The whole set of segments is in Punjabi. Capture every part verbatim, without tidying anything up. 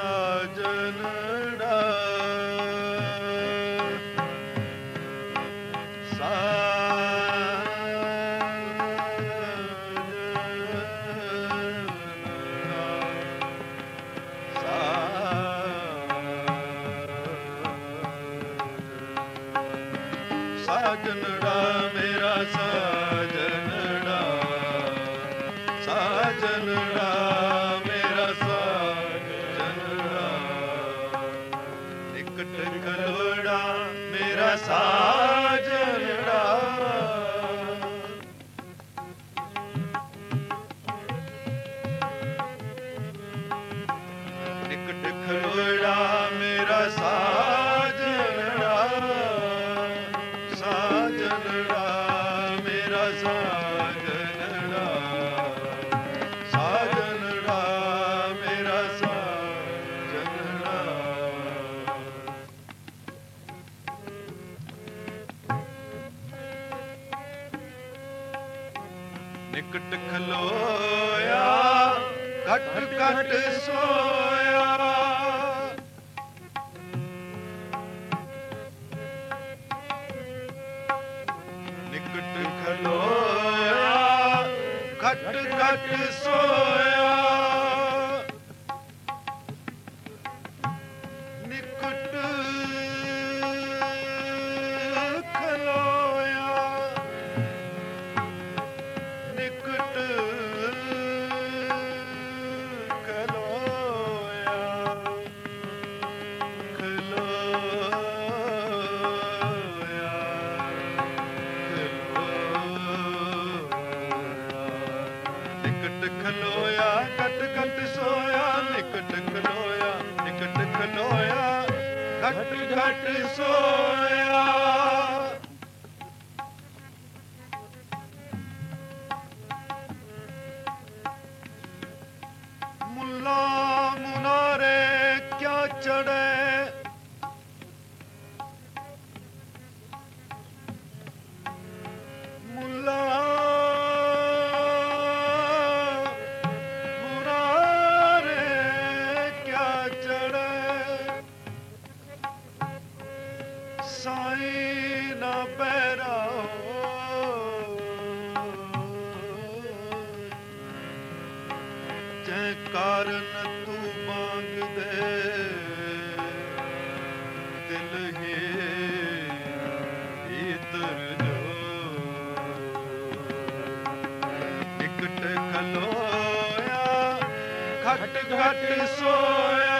ਸਾਜਨੜਾ ਸਾਜਨੜਾ ਮੇਰਾ ਸਾਜਨੜਾ ਸਾਜਨੜਾ ਮੇਰਾ ਸਾਜਨੜਾ ਨਿਕਟ ਖਲੋੜਾ ਮੇਰਾ ਸਾਜਨੜਾ ਨਿਕਟ ਖਲੋੜਾ ਮੇਰਾ ਸਾਜਨੜਾ ਸਾਜਨੜਾ ਮੇਰਾ ਸਾਜਨੜਾ ਸਾਜਨੜਾ ਮੇਰਾ ਸਾਜਨੜਾ ਨਿਕਟ ਖਲੋਇਆ ਘਟ ਘਟ ਸੋਇਆ ਨਿਕਟ ਖਲੋਇਆ ਘਟ ਘਟ ਸੋਇਆ ਨਿਕਟ ਖਲੋਇਆ ਨਿਕਟ ਖਲੋਇਆ ਨਿਕਟ ਖਲੋਇਆ ਘਟ ਘਟ ਸੋਇਆ ਨਿਕਟ ਖਲੋਇਆ ਨਿਕਟ ਖਲੋਇਆ ਘਟ ਘਟ ਸੋਇਆ ਮੁੱਲਾ ਮੁਨਾਰੇ ਕਿਆ ਚੜੇ ਮੁੱਲਾ ਸਾਈਂ ਨਾ ਪੈਰਾਓ ਜੈ ਕਾਰਨ ਤੂੰ ਮੰਗਦੇ ਦਿਲ ਹੀ ਇਤਰ ਜੋ ਨਿਕਟ ਖਲੋਇਆ ਘਟ ਘਟ ਸੋਇਆ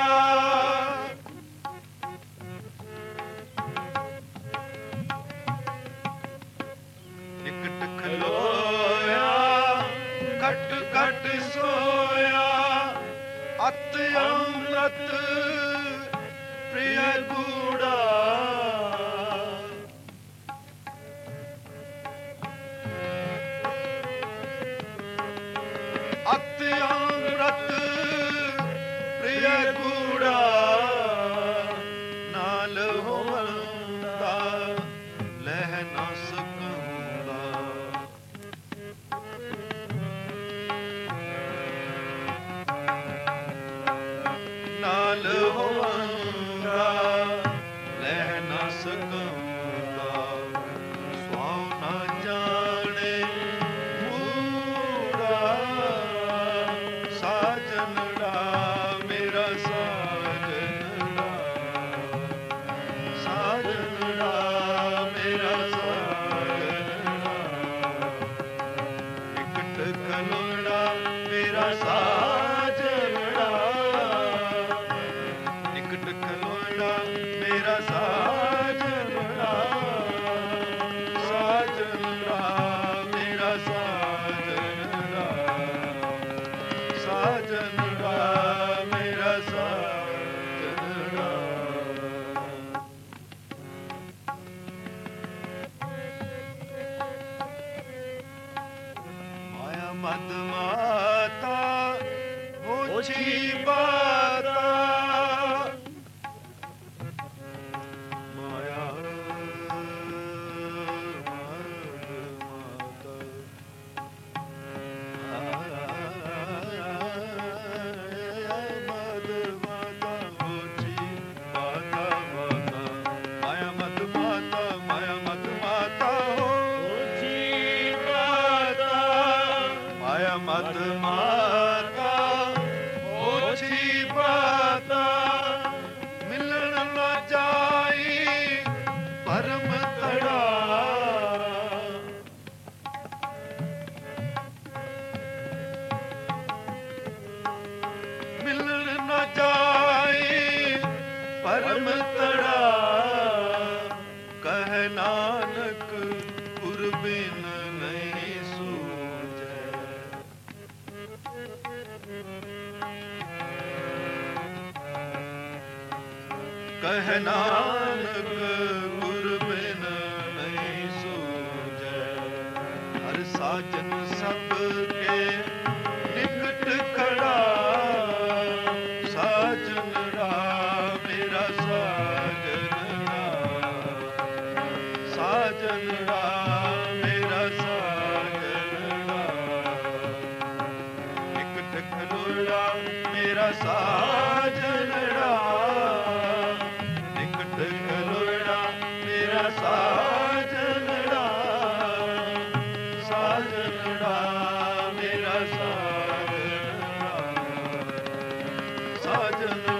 ਨਿਕਟ ਖਲੋਇਆ ਘਟ ਘਟ ਸੋਇਆ ਅਤ ਅੰਮ੍ਰਿਤ ਪ੍ਰਿਯ ਗੂੜਾ ਅਤ ਅੰਮ੍ਰਿਤ ਪ੍ਰਿਯ ਗੂੜਾ ਨਾਲ ਹੋਵੰਦਾ ਲਹਿ ਨਾ ਸਕੂੰਦਾ ਨਾਲ ਹੋਵੰਦਾ ਲਹਿ ਨਾ ਸਕੂੰਦਾ ਸਵਾਉ ਨਾ ਜਾਣੇ ਮੂੜਾ ਸਾਜਨੜਾ ਮੇਰਾ ਸਾਜਨੜਾ ਸਾਜਨੜਾ ਮੇਰਾ ਸਾਜਨੜਾ ਨਿਕਟ ਖਲੋੜਾ ਮੇਰਾ ਸਾਜਨੜਾ ਨਿਕਟ ਖਲੋੜਾ ਮੇਰਾ ਸਾਜਨੜਾ ਸਾਜਨੜਾ ਮੇਰਾ ਸਾਜਨੜਾ ਸਾਜਨੜਾ ਮੇਰਾ ਸਾਜਨੜਾ ਮਾਇਆ ਮਦ ਮਾਤਾ ਹੋਛੀ ਬਾਤਾ ਮਾਇਆ ਮਦ ਮਾਤਾ ਕਹਿ ਨਾਨਕ ਗੁਰ ਬਿਨ ਨਹੀਂ ਸੂਝੈ, ਹਰ ਸਾਜਨ ਸਭ ਕੇ ਨਿਕਟ ਖੜਾ, ਸਾਜਨ ਰਾ ਮੇਰਾ ਸਾਜਨ ਰਾ, ਸਾਜਨ ਰਾ ਮੇਰਾ ਸਾਜਨ ਰਾ, ਨਿਕਟ ਖਲੋੜਾ ਮੇਰਾ ਸਾਜਨ ਰਾ, ਨਿਕਟ ਖਲੋੜਾ ਮੇਰਾ ਸਾਜਨ ਰਾ, ਸਾਜਨ ਰਾ ਮੇਰਾ ਸਾਜਨ ਰਾ, ਸਾਜਨ